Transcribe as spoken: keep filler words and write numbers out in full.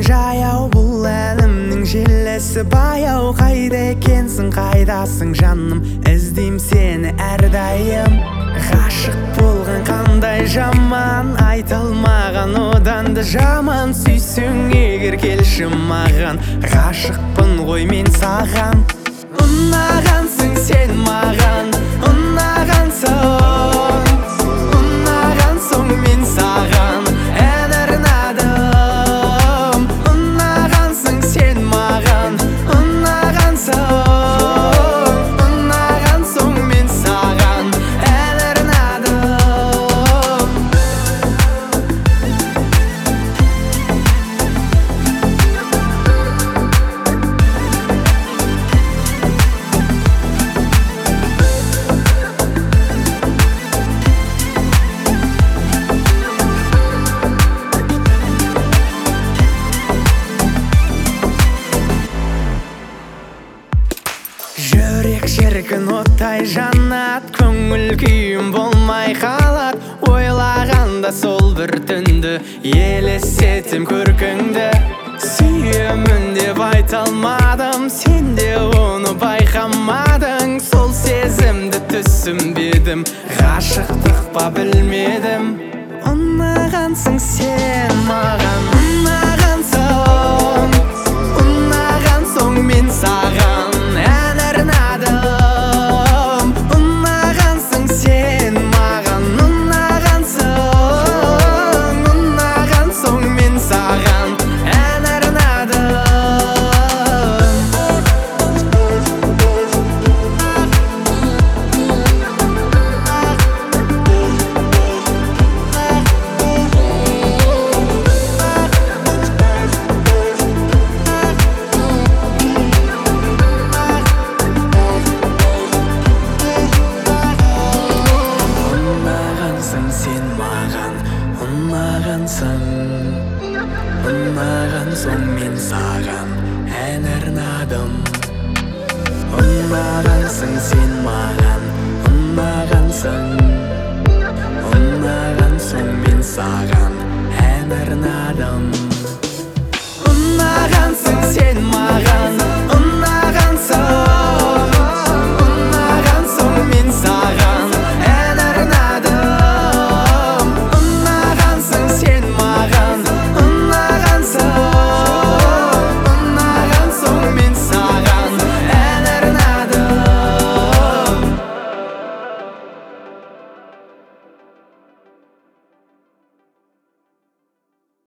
Жүрегің жаяу, бұл әлімнің желесі баяу. Қайда екенсің, қайдасың жаным, іздейм сені әрдайым. Ғашық болған қандай жаман, айтылмаған одан да жаман. Сүйсең егер келші маған, ғашықпын ғой мен саған. Ұнағансың сен маған, ұнағансың, ұнаған соң мен саған ән арнадым. Ұнағансың сен маған, ұнағансың, ұнаған соң мен саған ән арнадым. Жүрек шіркін оттай жанат, көңіл күйім болмай қалат. Ойлағанда сол бір түнді, елестетем көркіңді. Сүйемін деп айта алмадым, сен де оны байқамадың. Сол сезімді түсінбедім, ғашықтық па білмедім. Ұнағансың сен маған, ұнағансың, ұнаған соң мен саған ән арнадым. Ұнағансың сен маған, ұнағансың, ұнаған соң мен саған ән арнадым. Сен маған ұнағансың, ұнаған соң мен саған ән арнадым. Ұнағансың сен маған, ұнағансың, ұнаған соң мен саған ән арнадым. Ұнағансың сен маған.